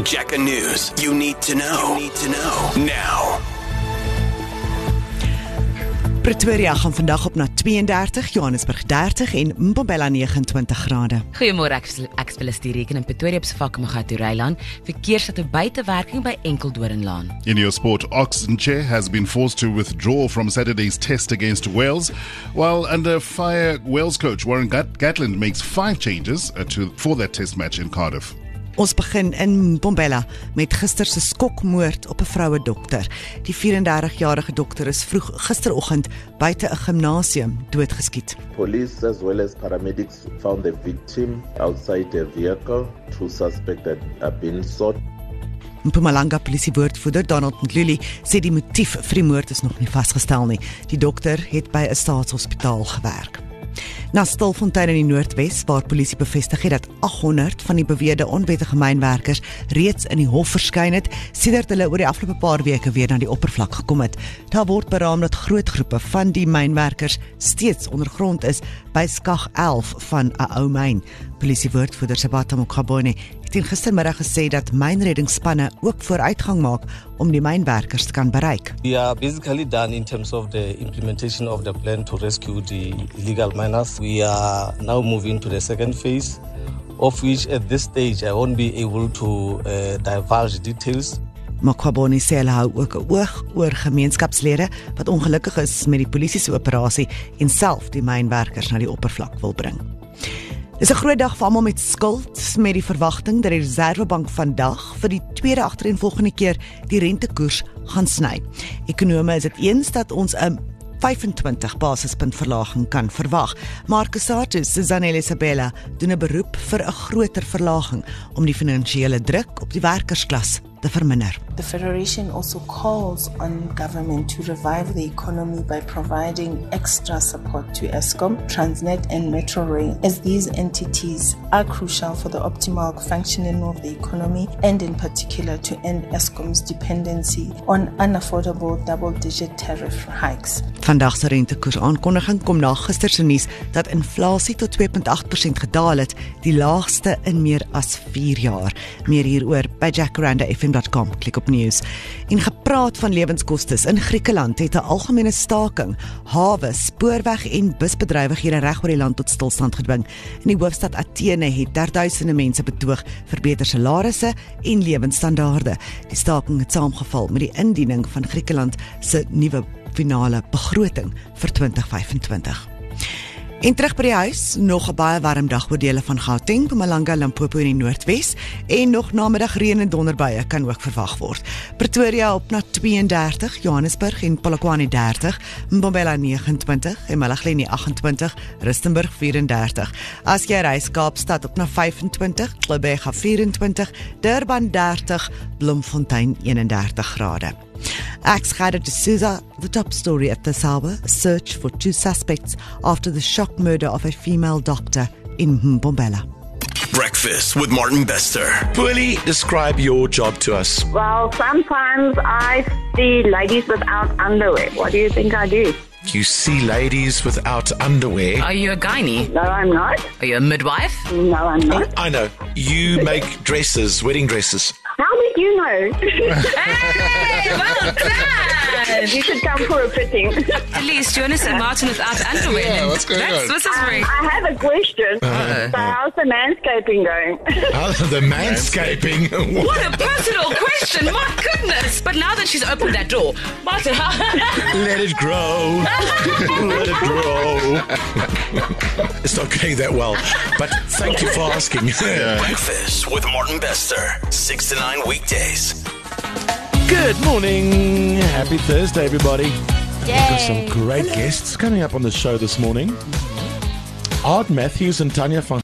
Jacka News. You need to know. Now. Pretoria gaan vandag op na 32, Johannesburg 30 en Mbombela 29 grade. Goeiemôre, ek is Felistie Reken in Pretoria op Sefako Reiland. Verkeer sit 'n buitewerking by Enkeldoornlaan. In your sport, Oxenche has been forced to withdraw from Saturday's test against Wales, while under fire Wales coach Warren Gatland makes 5 changes for that test match in Cardiff. Ons begin in Mbombela met gister se skokmoord op 'n vroue dokter. Die 34-jarige dokter is vroeg gisteroggend buite 'n gimnasium doodgeskiet. Police as well as paramedics found the victim outside a vehicle. 2 suspects had been sought. Mpumalanga polisiewoordvoerder Donald Mdluli sê die motief vir die moord is nog nie vasgestel nie. Die dokter het by 'n staatshospitaal gewerk. Na Stilfontein in die Noordwes, waar polisie bevestig het dat 800 van die beweerde onwettige mynwerkers reeds in die hof verskyn het, sedert hulle oor die afgelope paar weke weer na die oppervlak gekom het. Daar word beraam dat groot groepe van die mynwerkers steeds ondergrond is by skag 11 van 'n ou myn. Polisiewoordvoerder Sabata Mokgabone het gistermiddag gesê dat mynreddingsspanne ook vooruitgang maak om die mynwerkers te kan bereik. We are basically done in terms of the implementation of the plan to rescue the illegal miners. We are now moving to the second phase, of which at this stage I won't be able to divulge details. Mokgabone sê hulle hou ook 'n oog oor gemeenskapslede wat ongelukkig is met die polisie se operasie en self die mynwerkers na die oppervlak wil bring. Dis 'n groot dag vir almal met skuld, met die verwagting dat die Reserwebank vandag vir die tweede agtereenvolgende keer die rentekoers gaan sny. Ekonome is dit eens dat ons 'n 25 basispunt verlaging kan verwag, maar Kusatus Zanele Isabella doen 'n beroep vir 'n groter verlaging om die finansiële druk op die werkersklas te verminder. The Federation also calls on government to revive the economy by providing extra support to Eskom, Transnet and Metro Rail, as these entities are crucial for the optimal functioning of the economy and in particular to end Eskom's dependency on unaffordable double-digit tariff hikes. Vandag se rentekoers aankondiging kom na gister se nuus dat inflasie tot 2.8% gedaal het, die laagste in meer as 4 jaar. Meer hieroor by jackarandafm.com. Klik op nuus. En gepraat van lewenskostes, in Griekeland het 'n algemene staking hawe, spoorweg en busbedrywighede reg oor die land tot stilstand gedwing. In die hoofstad Athene het duisende mense betoog vir beter salarisse en lewensstandaarde. Die staking het saamgeval met die indiening van Griekeland se nuwe finale begroting vir 2025. En terug by die huis, nog 'n baie warm dag oor dele van Gauteng, Mpumalanga, Limpopo en die Noordwes, en nog namiddag reën en donderbuie kan ook verwag word. Pretoria op na 32, Johannesburg en Polokwane 30, Mbombela 29 en Malaglen 28, Rustenburg 34. As jy reis, Kaapstad op na 25, Gqeberha 24, Durban 30, Bloemfontein 31 grade. Ek's Gerda de Souza. The top story at this hour, a search for 2 suspects after the shock murder of a female doctor in Mbombela. Breakfast with Martin Bester. Fully describe your job to us. Well, sometimes I see ladies without underwear. What do you think I do? You see ladies without underwear. Are you a gynae? No, I'm not. Are you a midwife? No, I'm not. I know. You make dresses, wedding dresses. How did you know? Hey, well done! You should come for a fitting. At least Jonas and Martin without underwear. Yeah, what's going on? What's this ring? I have a question. So how's the manscaping going? Oh, the manscaping. What a personal question, my goodness! But now that she's opened that door, Martin, Let it grow. Let it grow. It's not going that well, but thank you for asking. Breakfast with Martin Bester. 6 to 9 weekdays. Good morning. Happy Thursday, everybody. We've got some great guests coming up on the show this morning. Art Matthews and Tanya van